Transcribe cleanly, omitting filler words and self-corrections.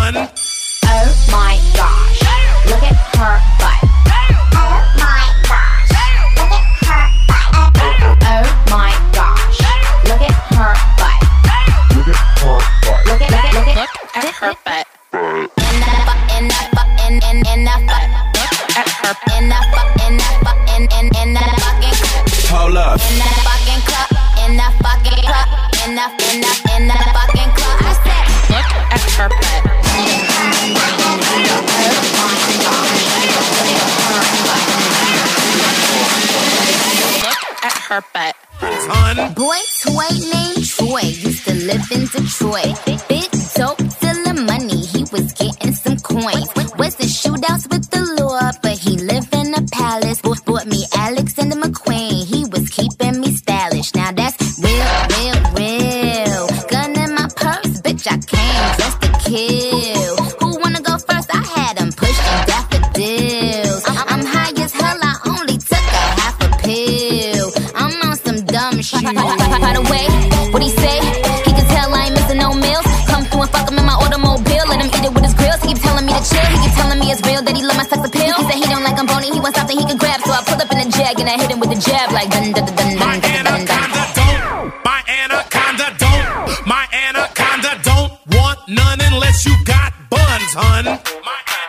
son. Oh my gosh, look at her butt. Oh my gosh, look at her butt. Oh my gosh, look at her butt. Look at her butt. Look at her butt. Hold up. In the fucking club, in the fucking club, in the fucking club. I said, look at her butt. Look at her butt. Son. Boy toy named Troy used to live in Detroit. Big dope, stealing money, he was getting some coins. Wasn't shootouts with the law, but he lived in a palace. Bought me Alexander McQueen, he was keeping me stylish. Now that's real, real, real. Gun in my purse, bitch, I came just to kill. Who wanna go first? I had him pushing daffodils. I'm high as hell, I only took a half a pill. I'm on some dumb shit. By the way, what he say? He can tell I ain't missing no meals. Come through and fuck him in my automobile. Let him eat it with his grills. He keep telling me to chill. He keep telling me it's real that he love my sex appeal. He said he don't like I'm bony. He wants something he can grab. So I pull up in a jag and I hit him with a jab like dun dun dun dun dun dun dun dun. My anaconda don't. My anaconda don't want none unless you got buns, hun. My